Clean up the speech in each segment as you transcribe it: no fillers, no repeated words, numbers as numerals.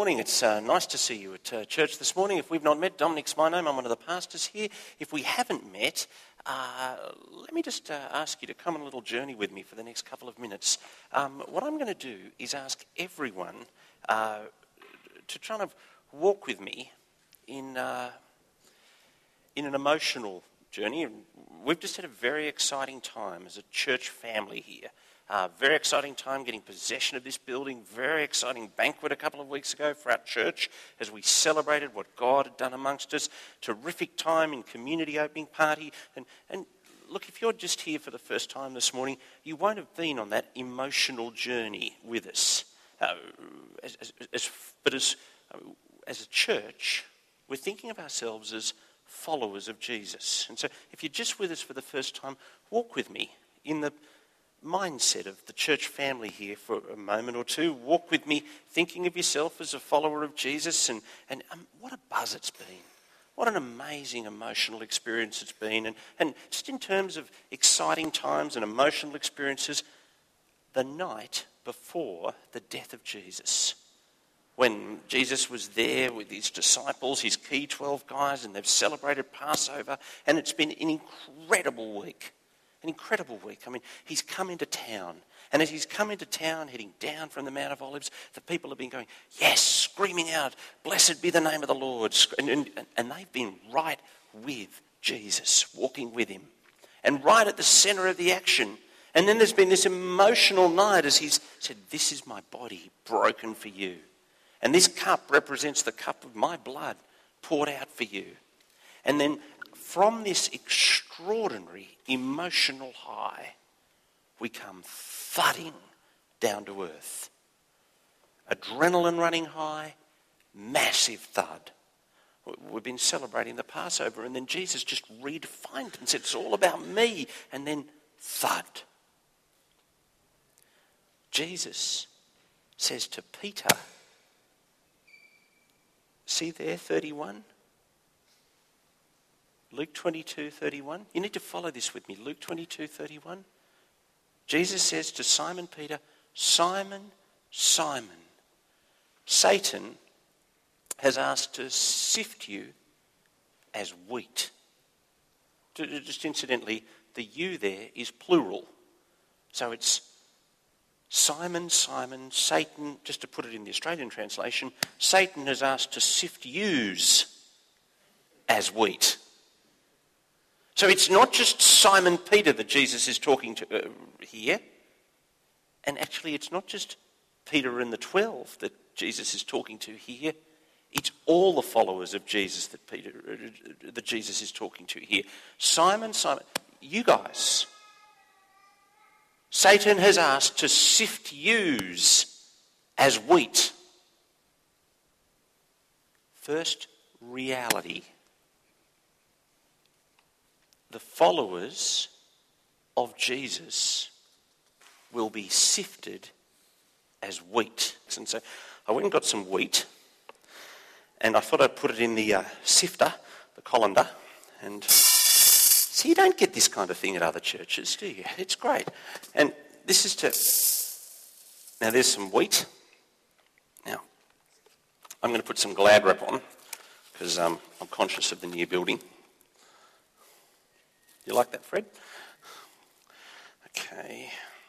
morning. It's nice to see you at church this morning. If we've not met, Dominic's my name. I'm one of the pastors here. If we haven't met, let me just ask you to come on a little journey with me for the next couple of minutes. What I'm going to do is ask everyone to kind of walk with me in an emotional journey. We've just had a very exciting time as a church family here. Very exciting time getting possession of this building. Very exciting banquet a couple of weeks ago for our church as we celebrated what God had done amongst us. Terrific time in community opening party. And look, if you're just here for the first time this morning, you won't have been on that emotional journey with us. But as a church, we're thinking of ourselves as followers of Jesus. And so if you're just with us for the first time, walk with me in the mindset of the church family here for a moment or two. Walk with me thinking of yourself as a follower of Jesus, and what a buzz it's been. What an amazing emotional experience it's been. And just in terms of exciting times and emotional experiences, the night before the death of Jesus, when Jesus was there with his disciples, his key 12 guys, and they've celebrated Passover, and it's been an incredible week. An incredible week. I mean, he's come into town. And as he's come into town, heading down from the Mount of Olives, the people have been going, yes, screaming out, blessed be the name of the Lord. And they've been right with Jesus, walking with him. And right at the centre of the action. And then there's been this emotional night as he's said, this is my body broken for you. And this cup represents the cup of my blood poured out for you. And then from this extraordinary emotional high, we come thudding down to earth. Adrenaline running high, massive thud. We've been celebrating the Passover, and then Jesus just redefined it and said, it's all about me, and then thud. Jesus says to Peter, see there, 31? Luke 22:31. You need to follow this with me. Luke 22:31. Jesus says to Simon Peter, Simon, Simon, Satan has asked to sift you as wheat. Just incidentally, the you there is plural. So it's Simon, Simon, Satan, just to put it in the Australian translation, Satan has asked to sift yous as wheat. So it's not just Simon Peter that Jesus is talking to here. And actually it's not just Peter and the 12 that Jesus is talking to here. It's all the followers of Jesus that Jesus is talking to here. Simon, Simon, you guys, Satan has asked to sift yous as wheat. First reality. The followers of Jesus will be sifted as wheat. And so I went and got some wheat, and I thought I'd put it in the sifter, the colander, and see, you don't get this kind of thing at other churches, do you? It's great. And this is now there's some wheat. Now, I'm going to put some Glad wrap on, because I'm conscious of the new building. You like that, Fred? Okay.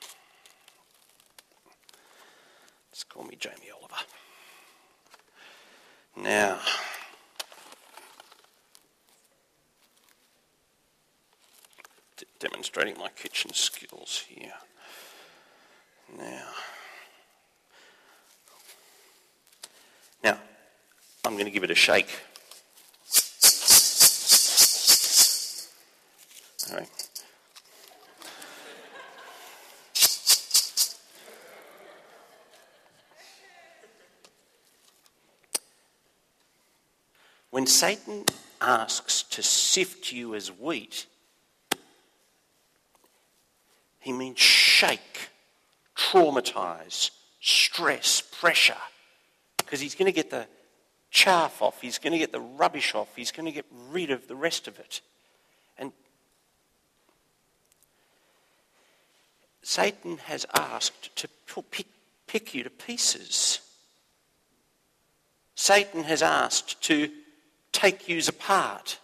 Just call me Jamie Oliver. Now, demonstrating my kitchen skills here. Now, I'm going to give it a shake. All right. When Satan asks to sift you as wheat, he means shake, traumatise, stress, pressure. Because he's going to get the chaff off, he's going to get the rubbish off, he's going to get rid of the rest of it. And Satan has asked to pick you to pieces. Satan has asked to take yous apart.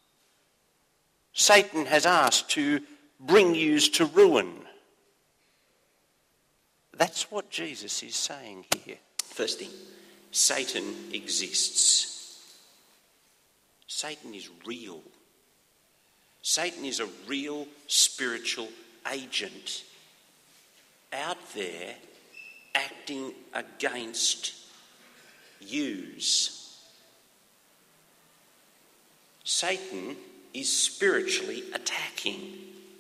Satan has asked to bring yous to ruin. That's what Jesus is saying here. First thing, Satan exists. Satan is real. Satan is a real spiritual agent out there acting against yous. Satan is spiritually attacking.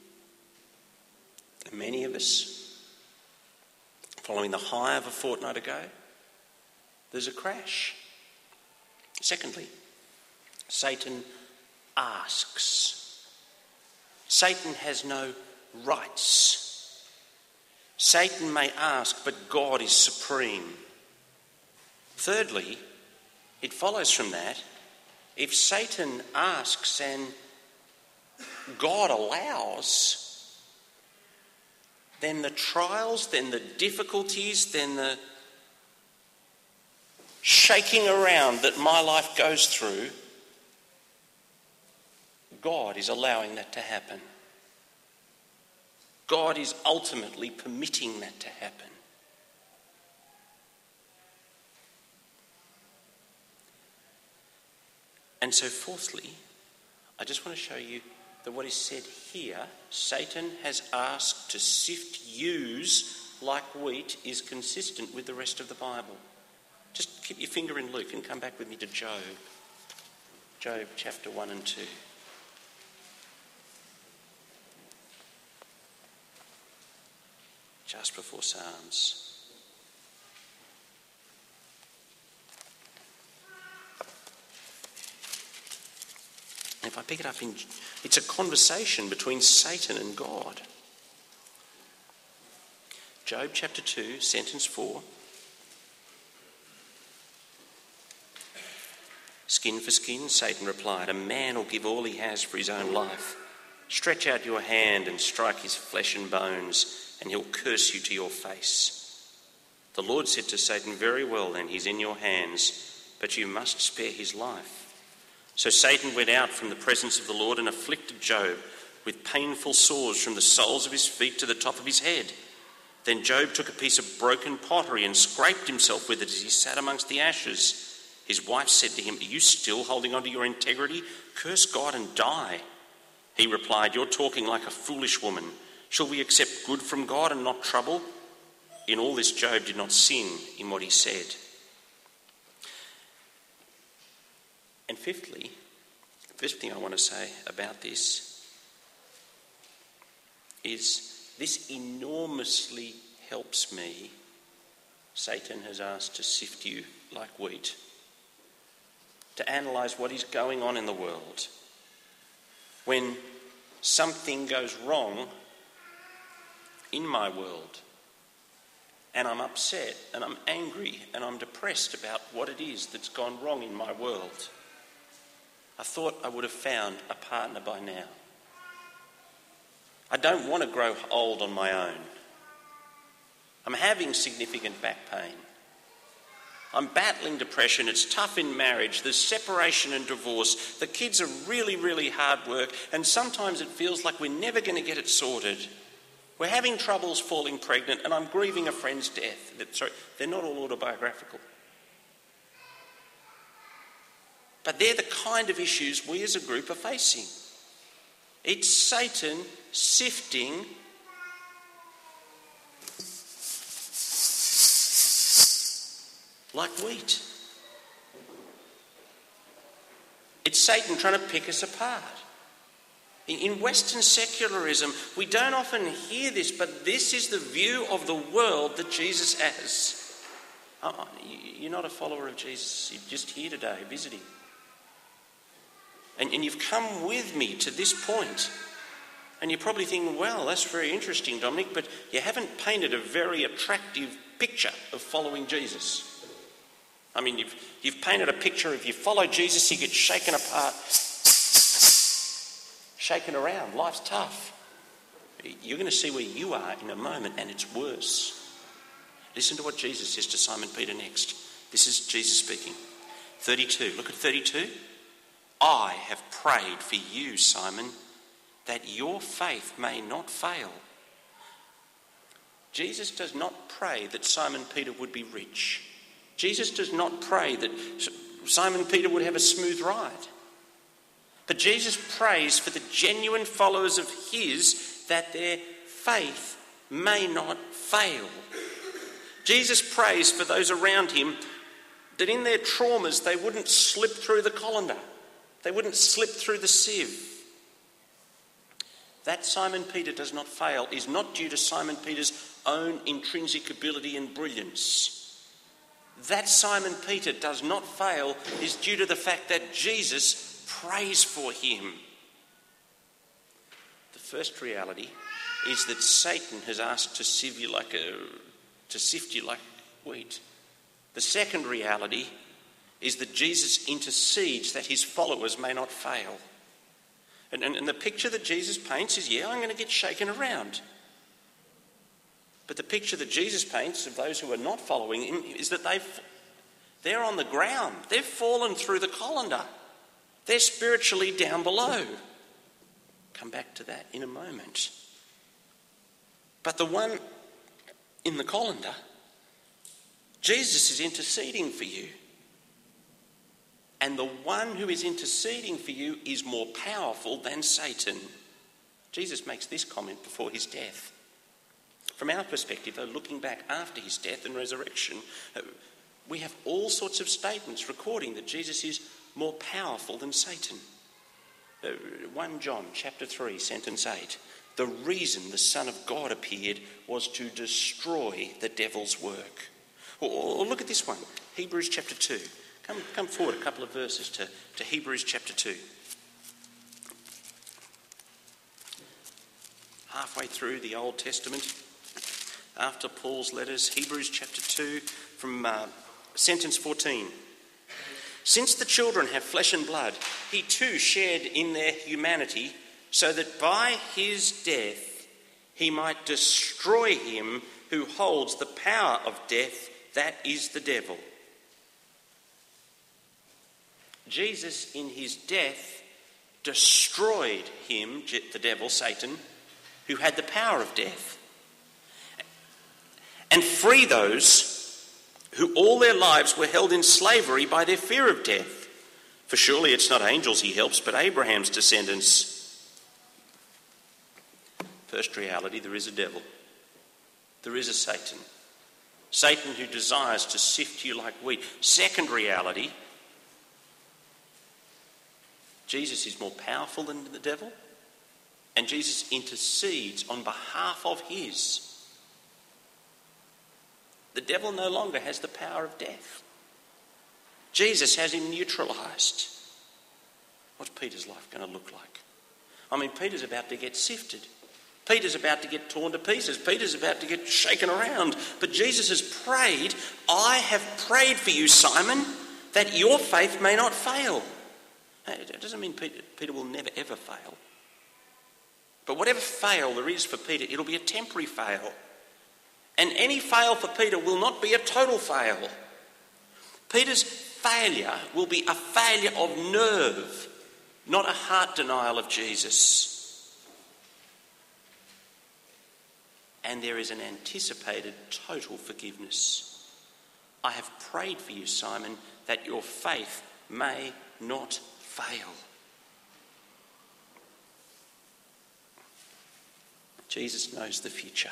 Many of us, following the high of a fortnight ago, there's a crash. Secondly, Satan asks. Satan has no rights. Satan may ask, but God is supreme. Thirdly, it follows from that, if Satan asks and God allows, then the trials, then the difficulties, then the shaking around that my life goes through, God is allowing that to happen. God is ultimately permitting that to happen. And so fourthly, I just want to show you that what is said here, Satan has asked to sift yous like wheat, is consistent with the rest of the Bible. Just keep your finger in Luke and come back with me to Job. Job chapter 1 and 2. Just before Psalms. And if I pick it up it's a conversation between Satan and God. Job chapter 2, sentence 4. Skin for skin, Satan replied, a man will give all he has for his own life. Stretch out your hand and strike his flesh and bones, and he'll curse you to your face. The Lord said to Satan, very well then, he's in your hands, but you must spare his life. So Satan went out from the presence of the Lord and afflicted Job with painful sores from the soles of his feet to the top of his head. Then Job took a piece of broken pottery and scraped himself with it as he sat amongst the ashes. His wife said to him, are you still holding on to your integrity? Curse God and die. He replied, you're talking like a foolish woman. Shall we accept good from God and not trouble? In all this, Job did not sin in what he said. And fifthly, the fifth thing I want to say about this is this enormously helps me. Satan has asked to sift you like wheat, to analyse what is going on in the world. When something goes wrong in my world, and I'm upset and I'm angry and I'm depressed about what it is that's gone wrong in my world, I thought I would have found a partner by now. I don't want to grow old on my own. I'm having significant back pain. I'm battling depression. It's tough in marriage. There's separation and divorce. The kids are really, really hard work. And sometimes it feels like we're never going to get it sorted. We're having troubles falling pregnant, and I'm grieving a friend's death. Sorry, they're not all autobiographical. But they're the kind of issues we as a group are facing. It's Satan sifting like wheat. It's Satan trying to pick us apart. In Western secularism, we don't often hear this, but this is the view of the world that Jesus has. You're not a follower of Jesus. You're just here today visiting. And you've come with me to this point. And you're probably thinking, well, that's very interesting, Dominic, but you haven't painted a very attractive picture of following Jesus. I mean, you've painted a picture of you follow Jesus, you get shaken apart, shaken around. Life's tough. You're going to see where you are in a moment, and it's worse. Listen to what Jesus says to Simon Peter next. This is Jesus speaking. 32. Look at 32. I have prayed for you, Simon, that your faith may not fail. Jesus does not pray that Simon Peter would be rich. Jesus does not pray that Simon Peter would have a smooth ride. But Jesus prays for the genuine followers of his that their faith may not fail. Jesus prays for those around him that in their traumas they wouldn't slip through the colander. They wouldn't slip through the sieve. That Simon Peter does not fail is not due to Simon Peter's own intrinsic ability and brilliance. That Simon Peter does not fail is due to the fact that Jesus prays for him. The first reality is that Satan has asked to sift you like wheat. The second reality is that Jesus intercedes that his followers may not fail. And the picture that Jesus paints is, I'm going to get shaken around. But the picture that Jesus paints of those who are not following him is that they're on the ground. They've fallen through the colander. They're spiritually down below. Come back to that in a moment. But the one in the colander, Jesus is interceding for you. And the one who is interceding for you is more powerful than Satan. Jesus makes this comment before his death. From our perspective, though, looking back after his death and resurrection, we have all sorts of statements recording that Jesus is more powerful than Satan. 1 John chapter 3, sentence 8. The reason the Son of God appeared was to destroy the devil's work. Or look at this one, Hebrews chapter 2. Come forward a couple of verses to Hebrews chapter 2. Halfway through the Old Testament, after Paul's letters, Hebrews chapter 2 from sentence 14. Since the children have flesh and blood, he too shared in their humanity, so that by his death he might destroy him who holds the power of death, that is the devil. Jesus, in his death, destroyed him, the devil, Satan, who had the power of death, and free those who all their lives were held in slavery by their fear of death. For surely it's not angels he helps, but Abraham's descendants. First reality, there is a devil. There is a Satan. Satan who desires to sift you like wheat. Second reality, Jesus is more powerful than the devil, and Jesus intercedes on behalf of his. The devil no longer has the power of death. Jesus has him neutralised. What's Peter's life going to look like? Peter's about to get sifted. Peter's about to get torn to pieces. Peter's about to get shaken around. But Jesus has prayed, I have prayed for you, Simon, that your faith may not fail. It doesn't mean Peter will never ever fail. But whatever fail there is for Peter, it'll be a temporary fail. And any fail for Peter will not be a total fail. Peter's failure will be a failure of nerve, not a heart denial of Jesus. And there is an anticipated total forgiveness. I have prayed for you, Simon, that your faith may not fail. Jesus knows the future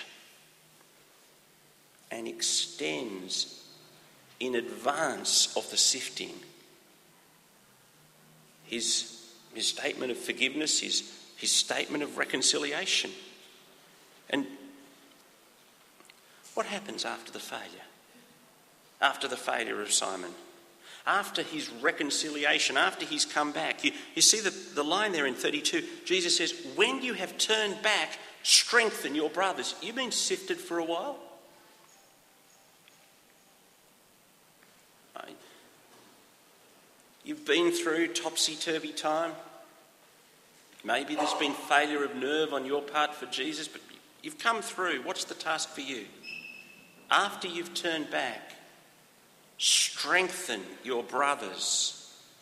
and extends in advance of the sifting his statement of forgiveness, his statement of reconciliation. And what happens after the failure? After the failure of Simon? After his reconciliation, after he's come back? You see the line there in 32. Jesus says, when you have turned back, strengthen your brothers. You've been sifted for a while. You've been through topsy-turvy time. Maybe there's been failure of nerve on your part for Jesus, but you've come through. What's the task for you? After you've turned back, Strengthen your brothers.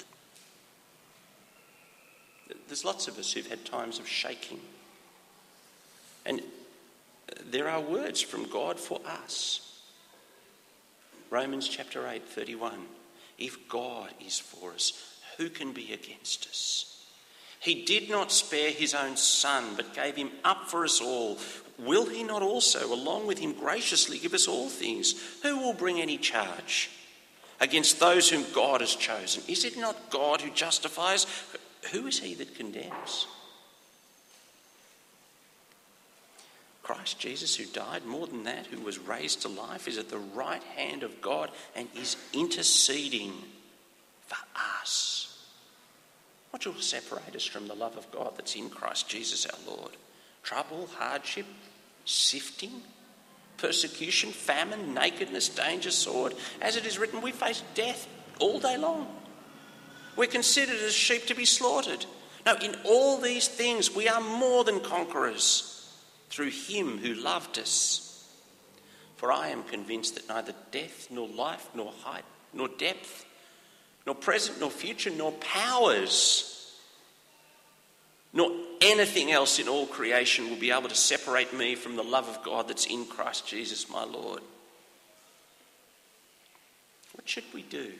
There's lots of us who've had times of shaking. And there are words from God for us. Romans chapter 8:31. If God is for us, who can be against us? He did not spare his own son, but gave him up for us all. Will he not also, along with him, graciously give us all things? Who will bring any charge against those whom God has chosen? Is it not God who justifies? Who is he that condemns? Christ Jesus, who died, more than that, who was raised to life, is at the right hand of God and is interceding for us. What will separate us from the love of God that's in Christ Jesus our Lord? Trouble, hardship, sifting, persecution, famine, nakedness, danger, sword. As it is written, we face death all day long. We're considered as sheep to be slaughtered. No, in all these things we are more than conquerors through him who loved us. For I am convinced that neither death, nor life, nor height, nor depth, nor present, nor future, nor powers, nor anything else in all creation will be able to separate me from the love of God that's in Christ Jesus my Lord. What should we do,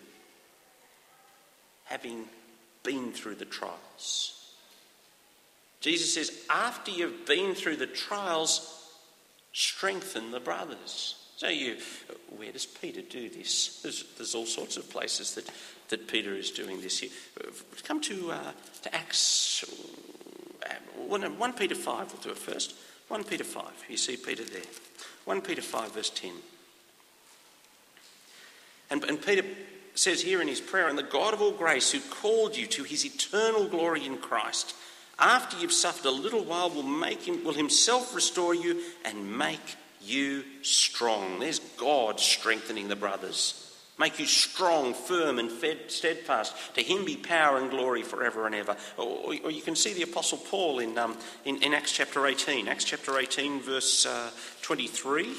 having been through the trials? Jesus says, after you've been through the trials, strengthen the brothers. So where does Peter do this? There's all sorts of places that Peter is doing this here. Come to Acts, 1 Peter 5, we'll do it first. 1 Peter 5, you see Peter there. 1 Peter 5 verse 10. And Peter says here in his prayer, and the God of all grace who called you to his eternal glory in Christ, after you've suffered a little while, will himself restore you and make you strong. There's God strengthening the brothers. Make you strong, firm and steadfast. To him be power and glory forever and ever. Or you can see the Apostle Paul in Acts chapter 18. Acts chapter 18 verse 23.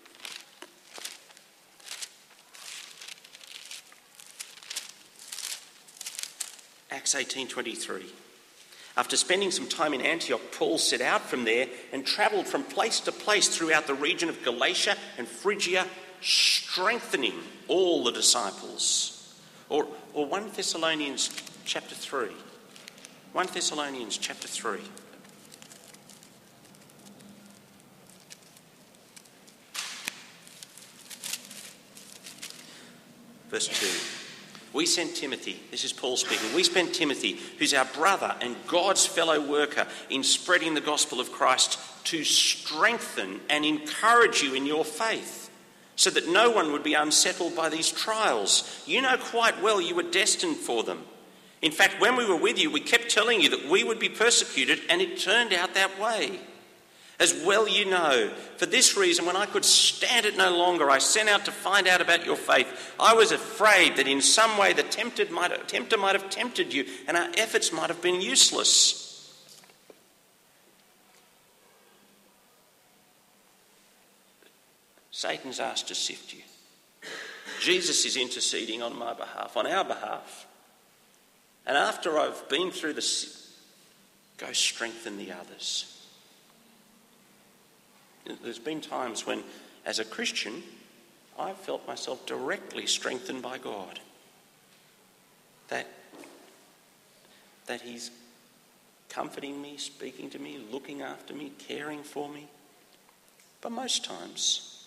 Acts 18:23. After spending some time in Antioch, Paul set out from there and travelled from place to place throughout the region of Galatia and Phrygia, strengthening all the disciples. Or 1 Thessalonians chapter 3. 1 Thessalonians chapter 3. Verse 2. We sent Timothy, this is Paul speaking, we sent Timothy, who's our brother and God's fellow worker in spreading the gospel of Christ, to strengthen and encourage you in your faith, so that no one would be unsettled by these trials. You know quite well you were destined for them. In fact, when we were with you, we kept telling you that we would be persecuted, and it turned out that way. As well you know, for this reason, when I could stand it no longer, I sent out to find out about your faith. I was afraid that in some way the tempter might have tempted you, and our efforts might have been useless. Satan's asked to sift you. Jesus is interceding on my behalf, on our behalf. And after I've been through go strengthen the others. There's been times when, as a Christian, I've felt myself directly strengthened by God. That he's comforting me, speaking to me, looking after me, caring for me. But most times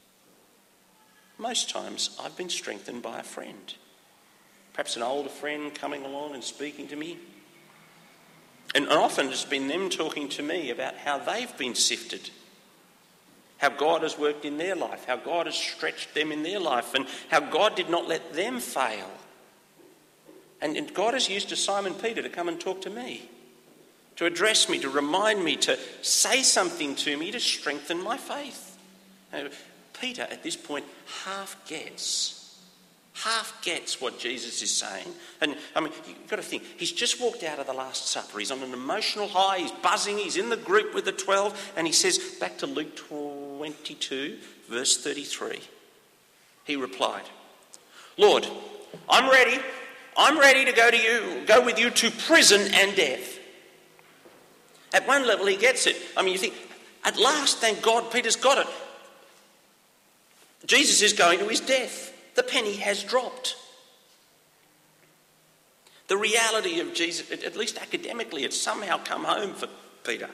I've been strengthened by a friend. Perhaps an older friend coming along and speaking to me. And often it's been them talking to me about how they've been sifted. How God has worked in their life, how God has stretched them in their life, and how God did not let them fail. And God has used Simon Peter to come and talk to me, to address me, to remind me, to say something to me to strengthen my faith. Now, Peter, at this point, half gets what Jesus is saying. And I mean, you've got to think, he's just walked out of the Last Supper. He's on an emotional high, he's buzzing, he's in the group with the 12, and he says, back to Luke 22, verse 33, he replied, Lord, I'm ready. I'm ready to go with you to prison and death. At one level he gets it. I mean, you think, at last, thank God, Peter's got it. Jesus is going to his death. The penny has dropped. The reality of Jesus, at least academically, it's somehow come home for Peter.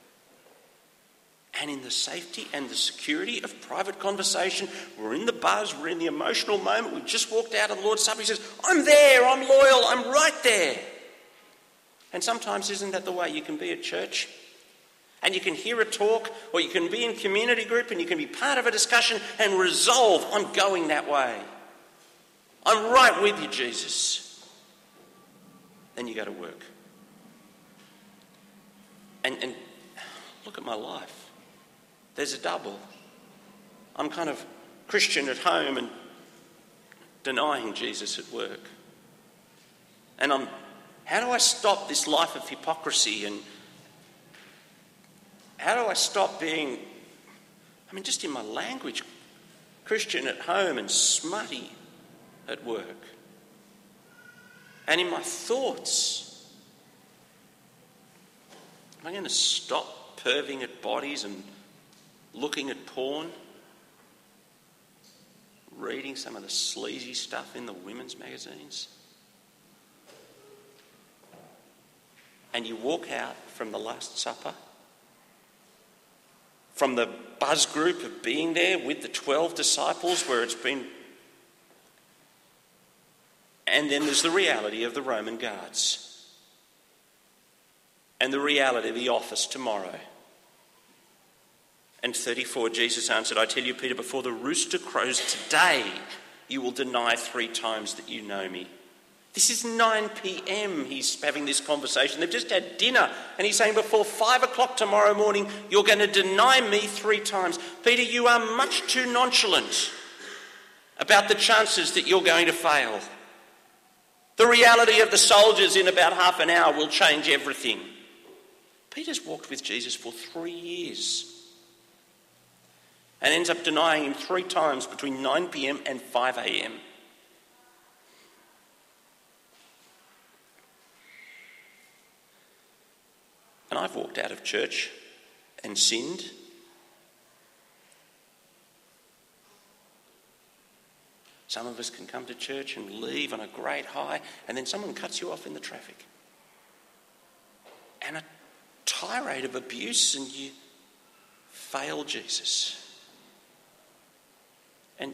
And in the safety and the security of private conversation, we're in the buzz, we're in the emotional moment, we just walked out of the Lord's Supper, he says, I'm there, I'm loyal, I'm right there. And sometimes isn't that the way you can be at church? And you can hear a talk, or you can be in community group and you can be part of a discussion and resolve, I'm going that way. I'm right with you, Jesus. Then you go to work. And look at my life. There's a double. I'm kind of Christian at home and denying Jesus at work. And how do I stop this life of hypocrisy, and how do I stop being, just in my language, Christian at home and smutty at work? And in my thoughts, am I going to stop perving at bodies and looking at porn? Reading some of the sleazy stuff in the women's magazines? And you walk out from the Last Supper, from the buzz group of being there with the 12 disciples where it's been... And then there's the reality of the Roman guards. And the reality of the office tomorrow. And 34, Jesus answered, I tell you, Peter, before the rooster crows today, you will deny 3 times that you know me. This is 9 p.m. he's having this conversation. They've just had dinner and he's saying before 5 o'clock tomorrow morning, you're going to deny me 3 times. Peter, you are much too nonchalant about the chances that you're going to fail. The reality of the soldiers in about half an hour will change everything. Peter's walked with Jesus for 3 years and ends up denying him 3 times between 9 p.m. and 5 a.m. And I've walked out of church and sinned. Some of us can come to church and leave on a great high, and then someone cuts you off in the traffic. And a tirade of abuse, and you fail Jesus. And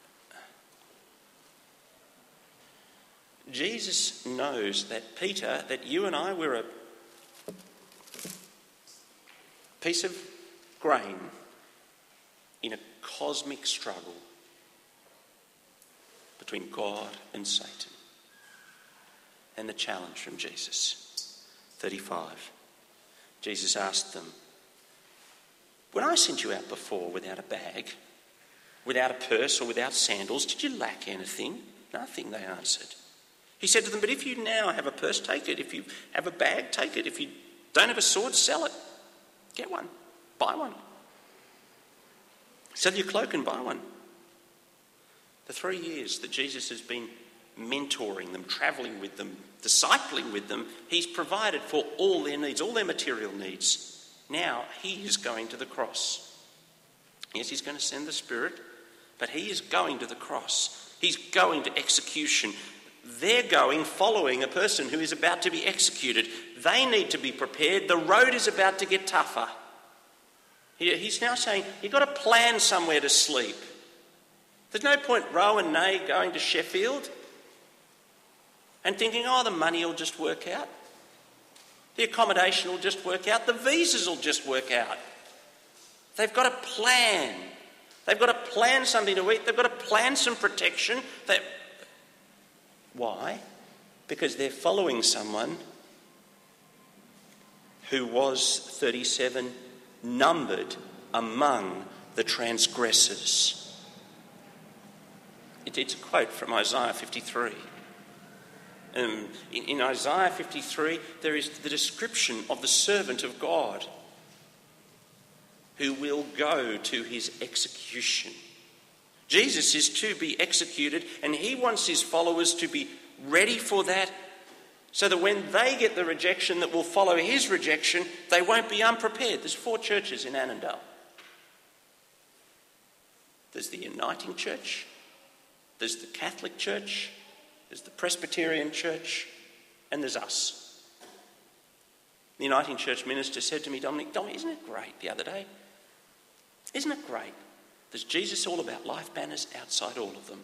Jesus knows that Peter, that you and I were a piece of grain in a cosmic struggle between God and Satan. And the challenge from Jesus. 35. Jesus asked them, when I sent you out before without a bag, without a purse or without sandals, did you lack anything? Nothing, they answered. He said to them, but if you now have a purse, take it. If you have a bag, take it. If you don't have a sword, sell it. Get one. Buy one. Sell your cloak and buy one. The 3 years that Jesus has been mentoring them, travelling with them, discipling with them, he's provided for all their needs, all their material needs. Now he is going to the cross. Yes, he's going to send the Spirit, but he is going to the cross. He's going to execution. They're going following a person who is about to be executed. They need to be prepared. The road is about to get tougher. He's now saying, you've got to plan somewhere to sleep. There's no point Roe and Nay going to Sheffield and thinking, the money will just work out. The accommodation will just work out. The visas will just work out. They've got to plan. They've got to plan something to eat. They've got to plan some protection. Why? Because they're following someone who was 37, numbered among the transgressors. It's a quote from Isaiah 53. In Isaiah 53, there is the description of the servant of God who will go to his execution, Jesus is to be executed, and he wants his followers to be ready for that, so that when they get the rejection that will follow his rejection, they won't be unprepared. There's 4 churches in Annandale. There's the Uniting Church, there's the Catholic Church, there's the Presbyterian Church, and there's us. The Uniting Church minister said to me, Dominic, isn't it great the other day? Isn't it great? There's Jesus All About Life banners outside all of them.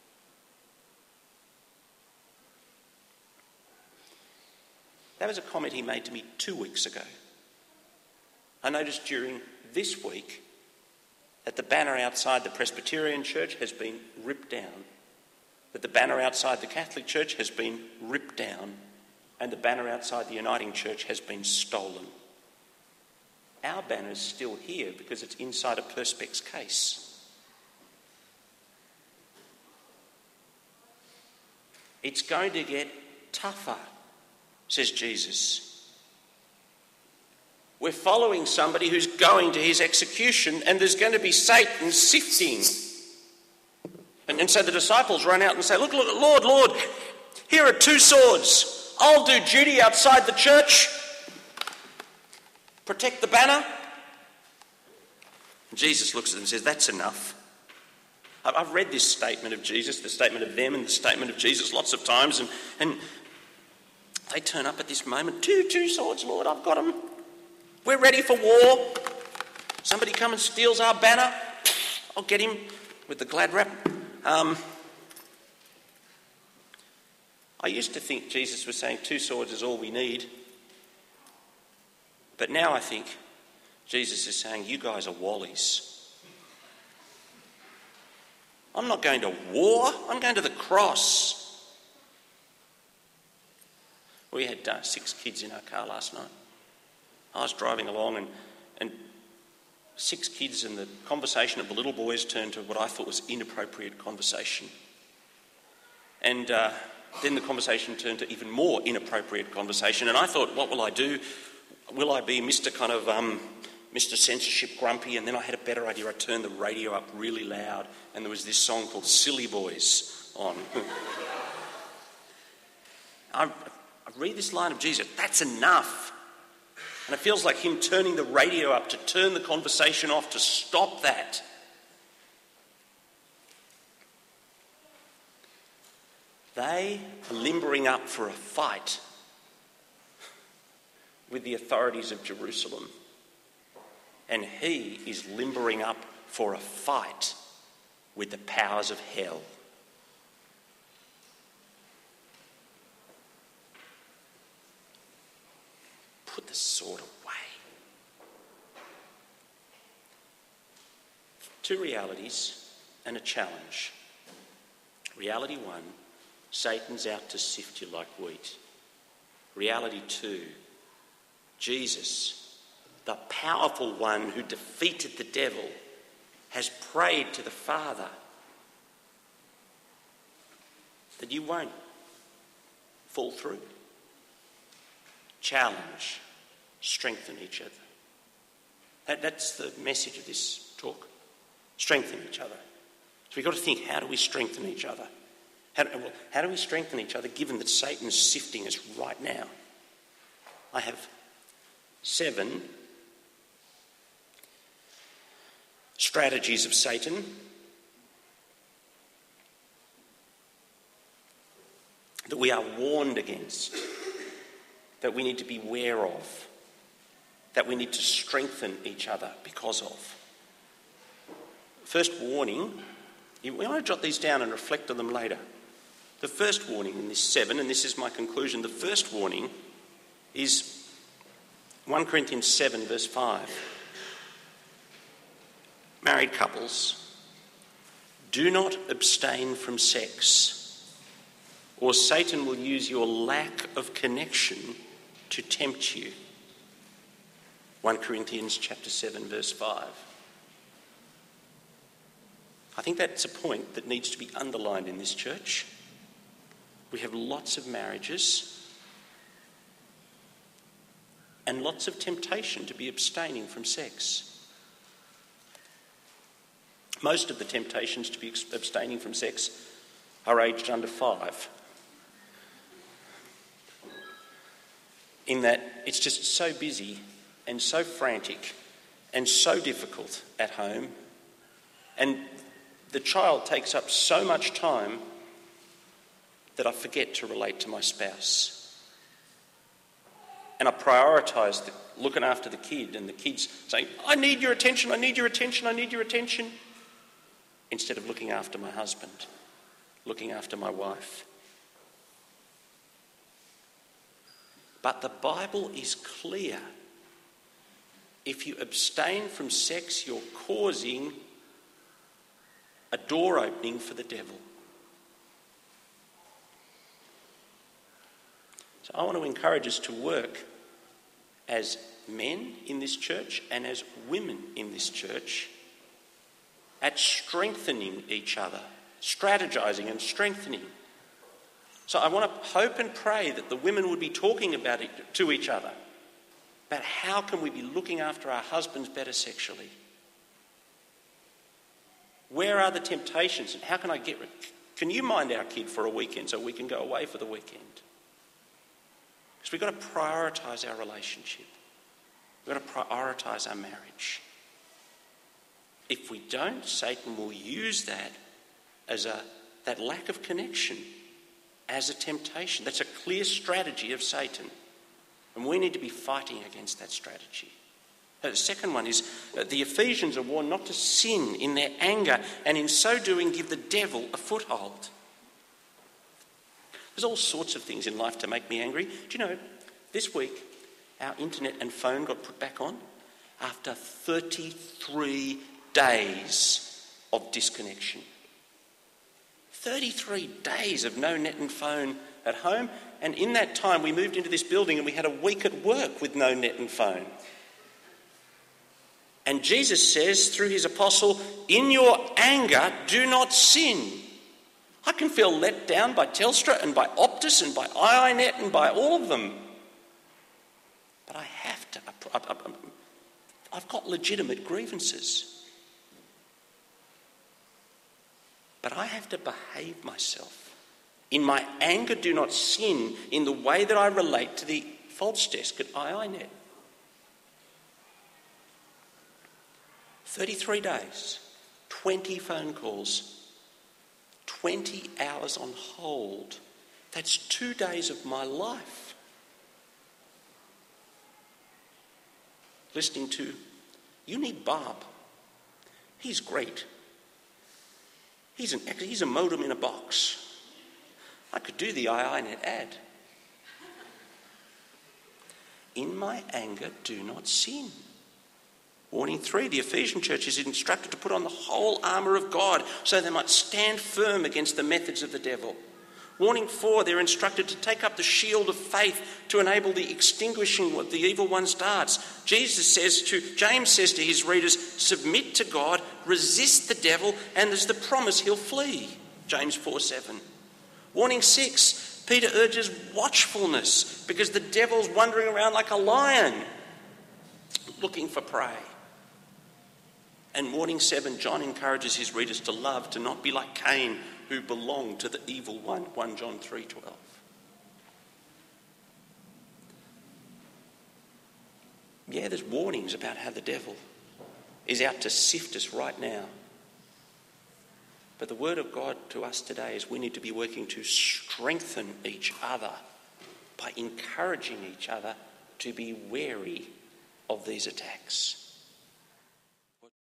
That was a comment he made to me 2 weeks ago. I noticed during this week that the banner outside the Presbyterian Church has been ripped down, that the banner outside the Catholic Church has been ripped down, and the banner outside the Uniting Church has been stolen. Our banner's still here because it's inside a Perspex case. It's going to get tougher, says Jesus. We're following somebody who's going to his execution, and there's going to be Satan sifting. And so the disciples run out and say, look, Lord, here are 2 swords. I'll do duty outside the church, protect the banner. And Jesus looks at them and says, that's enough. I've read this statement of Jesus, the statement of them and the statement of Jesus lots of times, and they turn up at this moment. Two swords, Lord, I've got them. We're ready for war. Somebody come and steals our banner. I'll get him with the glad wrap. I used to think Jesus was saying 2 swords is all we need. But now I think Jesus is saying, you guys are wallies. I'm not going to war, I'm going to the cross. We had 6 kids in our car last night. I was driving along and 6 kids, and the conversation of the little boys turned to what I thought was inappropriate conversation. And then the conversation turned to even more inappropriate conversation. And I thought, what will I do? Will I be Mr. Censorship Grumpy? And then I had a better idea. I turned the radio up really loud, and there was this song called Silly Boys on. I read this line of Jesus, that's enough. And it feels like him turning the radio up to turn the conversation off, to stop that. They are limbering up for a fight with the authorities of Jerusalem. And he is limbering up for a fight with the powers of hell. Put the sword away. 2 realities and a challenge. Reality 1, Satan's out to sift you like wheat. Reality 2, Jesus, the powerful one who defeated the devil, has prayed to the Father that you won't fall through. Challenge, strengthen each other. That's the message of this talk. Strengthen each other. So we've got to think, how do we strengthen each other? How do we strengthen each other given that Satan is sifting us right now? I have 7 strategies of Satan. That we are warned against, that we need to be aware of, that we need to strengthen each other because of. First warning, we want to jot these down and reflect on them later. The first warning in this 7, and this is my conclusion, the first warning is 1 Corinthians 7 verse 5. Married couples, do not abstain from sex, or Satan will use your lack of connection to tempt you. 1 Corinthians chapter 7 verse 5. I think that's a point that needs to be underlined in this church. We have lots of marriages and lots of temptation to be abstaining from sex. Most of the temptations to be abstaining from sex are aged under 5. In that it's just so busy and so frantic and so difficult at home, and the child takes up so much time that I forget to relate to my spouse. And I prioritise looking after the kid, and the kid's saying, I need your attention, I need your attention, I need your attention, instead of looking after my husband, looking after my wife. But the Bible is clear. If you abstain from sex, you're causing a door opening for the devil. So I want to encourage us to work as men in this church and as women in this church at strengthening each other, strategizing and strengthening. So I want to hope and pray that the women would be talking about it to each other, about how can we be looking after our husbands better sexually? Where are the temptations, and how can I get... Can you mind our kid for a weekend so we can go away for the weekend? Because we've got to prioritise our relationship. We've got to prioritise our marriage. If we don't, Satan will use that as that lack of connection as a temptation. That's a clear strategy of Satan. And we need to be fighting against that strategy. The second one is the Ephesians are warned not to sin in their anger, and in so doing give the devil a foothold. There's all sorts of things in life to make me angry. Do you know, this week our internet and phone got put back on after 33 days of disconnection. 33 days of no net and phone at home, and in that time we moved into this building and we had a week at work with no net and phone. And Jesus says through his apostle, in your anger do not sin. I can feel let down by Telstra and by Optus and by iiNet and by all of them. But I have to, I've got legitimate grievances. But I have to behave myself. In my anger, do not sin in the way that I relate to the false desk at iiNet. 33 days, 20 phone calls, 20 hours on hold. That's 2 days of my life. Listening to, you need Bob. He's great. He's a modem in a box. I could do the iiNet ad. In my anger, do not sin. Warning 3, the Ephesian church is instructed to put on the whole armour of God so they might stand firm against the methods of the devil. Warning 4, they're instructed to take up the shield of faith to enable the extinguishing of the evil one's darts. James says to his readers, submit to God, resist the devil, and there's the promise he'll flee. James 4:7. Warning 6, Peter urges watchfulness because the devil's wandering around like a lion looking for prey. And warning 7, John encourages his readers to love, to not be like Cain, who belonged to the evil one, 1 John 3:12. Yeah, there's warnings about how the devil is out to sift us right now. But the word of God to us today is we need to be working to strengthen each other by encouraging each other to be wary of these attacks.